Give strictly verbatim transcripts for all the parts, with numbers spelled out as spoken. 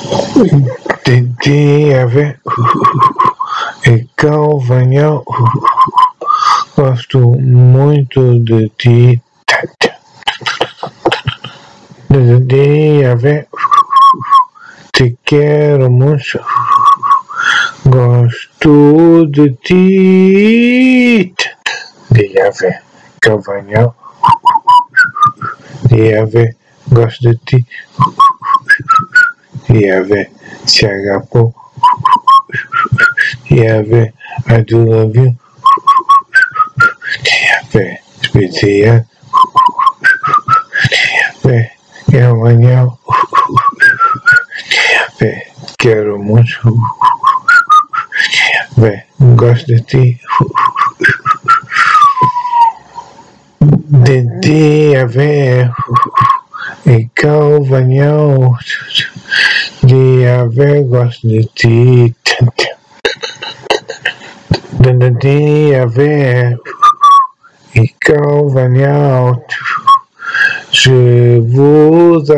Tentei haver e Calvanhal. Gosto muito de ti. Tentei haver. Te quero muito. Gosto de ti. De haver. Calvanhal. De haver. Gosto de ti. De haver. Se agapou. De haver. I do love you. De haver. Especial. De haver. Calvanhal. De haver. Quero muito. De haver. Gosto de ti. De haver. E Calvanhal. De haver. Gosto de ti. De haver. E Calvanhal. Je vous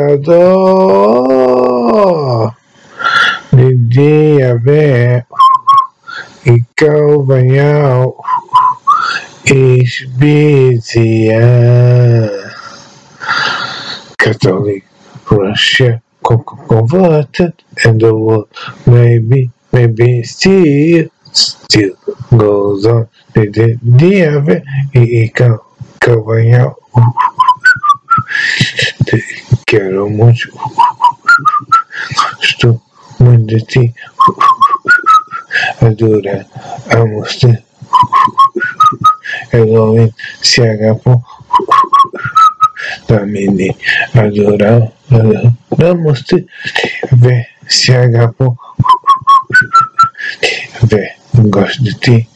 adore. De haver. E Calvanhal. Ich bin Catholic Russia converted, and the world maybe maybe still still goes on. De haver e Calvanhal. Te quero muito. Gosto muito de ti. Adora, amo-te. Elohim se agapou. Tamini, adorar, amo-te. Vê, se agapou. Vê, gosto de ti.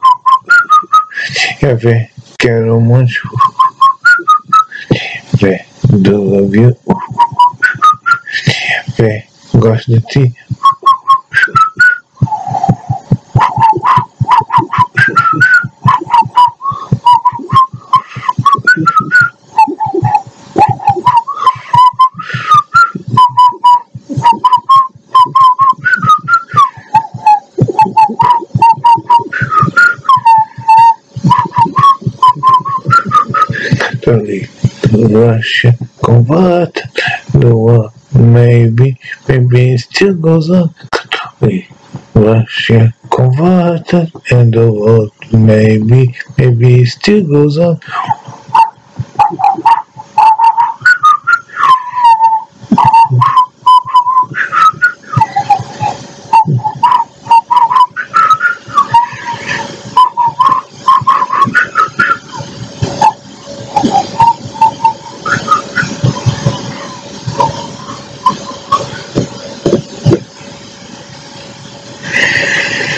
Vê, quero muito. Vê, do love you. Vê, gosto de ti. Catholic Russia converted, the world maybe maybe it still goes on. Catholic Russia converted, and the world maybe maybe it still goes on.